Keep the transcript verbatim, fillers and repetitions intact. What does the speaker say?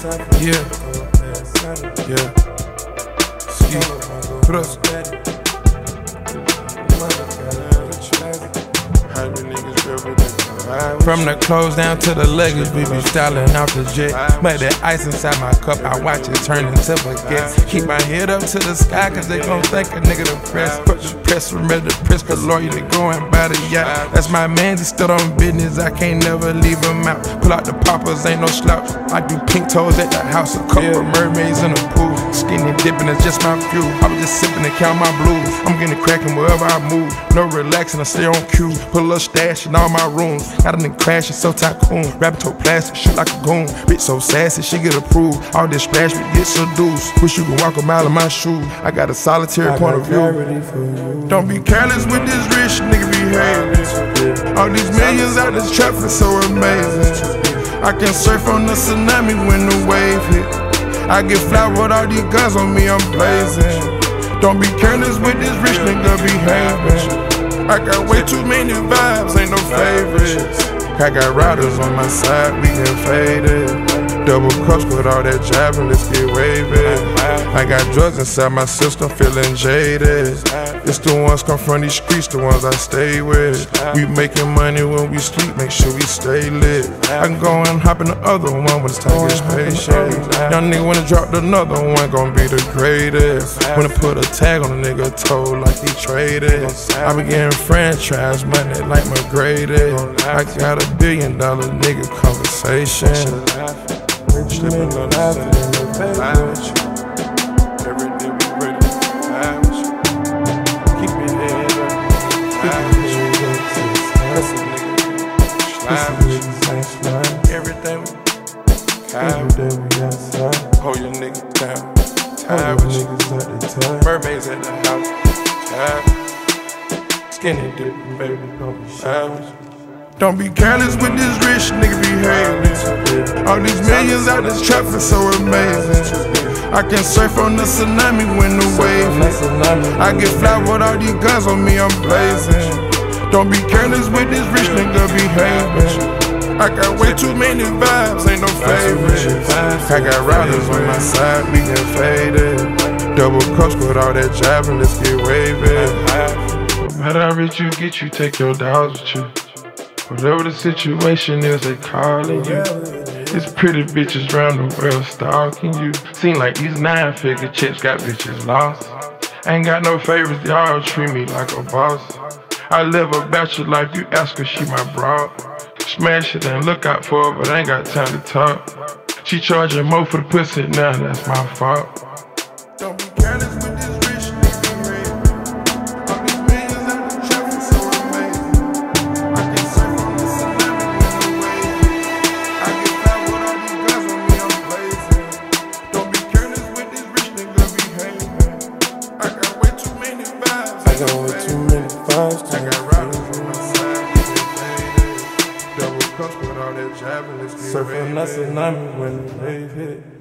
Yeah, yeah. Ski, plus. From the clothes down to the luggage, we be styling out the jet. But that ice inside my cup, I watch it turn into baguettes. Keep my head up to the sky, cause they gon' think a nigga depressed. Put the press, remember the press, cause lawyer they going by the yacht. That's my man, he still on business, I can't never leave him out. Pull out the poppers, ain't no slouch. I do pink toes at the house, a couple of mermaids in the pool. Skinny dipping, it's just my fuel. I was just sipping and count my blues. I'm getting cracking wherever I move. No relaxing, I stay on cue. Put a little stash in all my rooms. Got a nigga crashing, so tycoon. Rapping to plastic, shit like a goon. Bitch so sassy, she get approved. All this trash, we get seduced. Wish you could walk a mile in my shoes. I got a solitary I point of view. Don't be careless with this rich nigga behavior. All these millions out this traffic so amazing. I can surf on the tsunami when the wave hit. I get fly with all these guns on me, I'm blazing. Don't be careless with this rich nigga behaving. I got way too many vibes, ain't no favorites. I got riders on my side, we get faded. Double cups with all that driving, let's get wavy. I got drugs inside my system, feeling jaded. It's the ones come from these streets, the ones I stay with. We making money when we sleep, make sure we stay lit. I can go and hop in the other one when it's time to get patient. Young nigga wanna drop another one, gon' be the greatest. Wanna put a tag on a nigga toe like he traded. I be getting franchise money like my graded. I got a billion dollar nigga conversation. Slipping on the sand, vibe with you. Every day we ready to vibe with you. Keep your head up, vibe with you. Hustle nigga, slide with you. Everything we vibe. Hold your nigga down, tie with you. Mermaids at the house, tie. Skinny dipping, baby, don't be shy with you. Don't be careless with this rich nigga behavior. All these millions out this traffic so amazing. I can surf on the tsunami when the wave hit. I get fly with all these guns on me, I'm blazing. Don't be careless with this rich nigga behaving. I got way too many vibes, ain't no favorites. I got riders on my side, we get faded. Double cups with all that driving, let's get wavy. No matter how rich you get, you take your dogs with you. Whatever the situation is, they calling you. It's pretty bitches round the world stalking you. Seem like these nine-figure chicks got bitches lost. Ain't got no favorites, y'all treat me like a boss. I live a bachelor life, you ask her, she my broad. Smash it and look out for her, but I ain't got time to talk. She charging more for the pussy, now that's my fault. Don't be careless with this rich nigga, man. All these millions out the traffic so amazing. I can surf on the tsunami when the wave hit. I get fly with all these guns on me, I'm blazing. Don't be careless with this rich nigga behaving. I got way too many vibes. I got way too many vibes. I got riders on my side, we get faded. Double cups with all that driving, let's get surfing the tsunami when the wave hit.